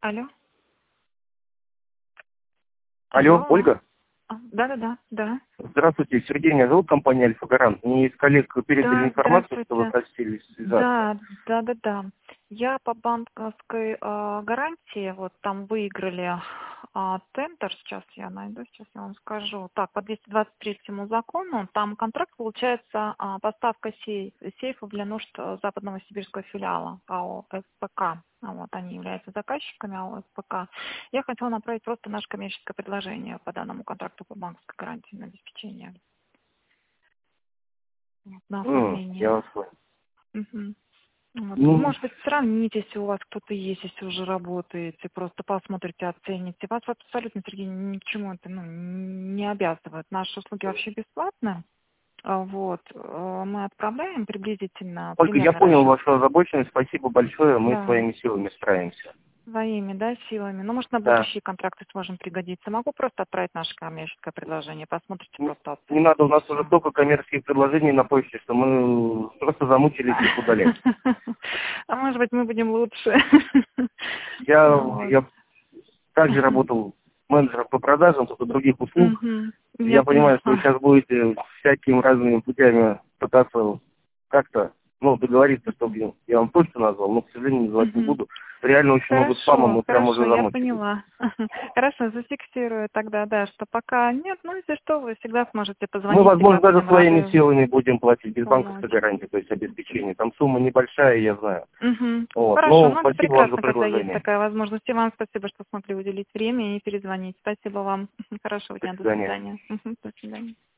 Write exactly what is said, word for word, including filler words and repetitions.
Алло. Алло, Алло. Ольга? А, Да-да-да, да. Здравствуйте, Сергей, меня зовут, компания «Альфа-Гарант». Мне из коллег передали Да, информацию, что вы здравствуйте. просили связаться. Да, да-да-да. Я по банковской а, гарантии, вот там выиграли а, тендер, сейчас я найду, сейчас я вам скажу. Так, по двести двадцать третьему закону, там контракт получается а, поставка сей- сейфов для нужд а, западного сибирского филиала АО СПК. А Вот, они являются заказчиками АО СПК. Я хотела направить просто наше коммерческое предложение по данному контракту по банковской гарантии на обеспечение, вот, на М, я оформление. вас понял. Мгм. Вот. Вы, Ну, может быть, сравните, если у вас кто-то есть, если уже работаете, просто посмотрите, оцените. Вас абсолютно, Сергей, ни к чему это ну, не обязывает. Наши услуги вообще бесплатны. А, Вот. э, Мы отправляем приблизительно Ольга, я примерный понял расчет. вашу озабоченность, спасибо большое, мы Да, своими силами справимся. своими, да, силами. Ну, может, на Да. будущие контракты сможем пригодиться. Могу просто отправить наше коммерческое предложение. Посмотрите, Не, просто не надо, оцените у и нас уже все. столько коммерческих предложений на почте, что мы просто замучились их удалять. А может быть, мы будем лучше. Я, Вот. я также работал менеджером по продажам, только других услуг. Мгм. Я Я понимаю, что вы поняла. сейчас будете всякими разными путями пытаться как-то, ну, договориться, чтобы я вам точно назвал, но, к сожалению, называть не Мгм. буду. Реально очень много спама, Хорошо, мы прям хорошо, уже я замучились. поняла. Хорошо, зафиксирую тогда, да, что пока нет, ну, если что, вы всегда сможете Мы, позвонить, всегда возможно, даже будем своими рады силами будем платить без банковской помочь. гарантии, то есть обеспечения. Там сумма небольшая, я знаю. Угу. Вот. Хорошо, Ну, ну это спасибо вам за прекрасно, когда есть предложение. такая возможность. И вам спасибо, что смогли уделить время и перезвонить. Спасибо вам. Хорошего До дня, до свидания. свидания. Мгм. До свидания.